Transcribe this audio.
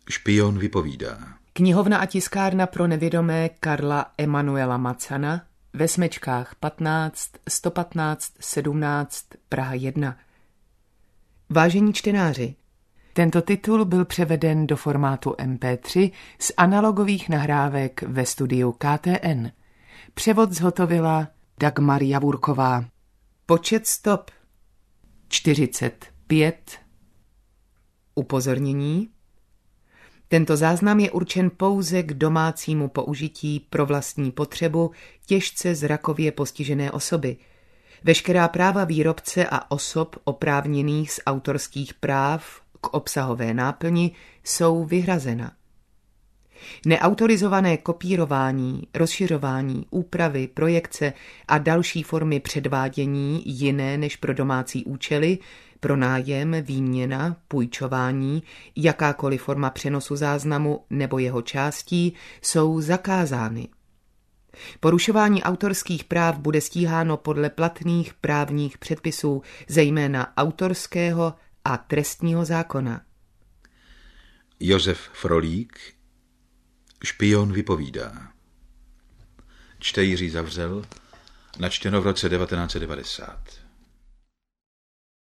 Špion vypovídá. Knihovna a tiskárna pro nevědomé Karla Emanuela Macana ve Smečkách 15 115 17 Praha 1. Vážení čtenáři, tento titul byl převeden do formátu MP3 z analogových nahrávek ve studiu KTN. Převod zhotovila Dagmar Javurková. Počet stop 45. Upozornění. Tento záznam je určen pouze k domácímu použití pro vlastní potřebu těžce zrakově postižené osoby. Veškerá práva výrobce a osob oprávněných z autorských práv k obsahové náplni jsou vyhrazena. Neautorizované kopírování, rozšiřování, úpravy, projekce a další formy předvádění jiné než pro domácí účely, pronájem, výměna, půjčování, jakákoliv forma přenosu záznamu nebo jeho částí jsou zakázány. Porušování autorských práv bude stíháno podle platných právních předpisů, zejména autorského a trestního zákona. Josef Frolík. Špion vypovídá. Čte Jiří Zavřel, načteno v roce 1990.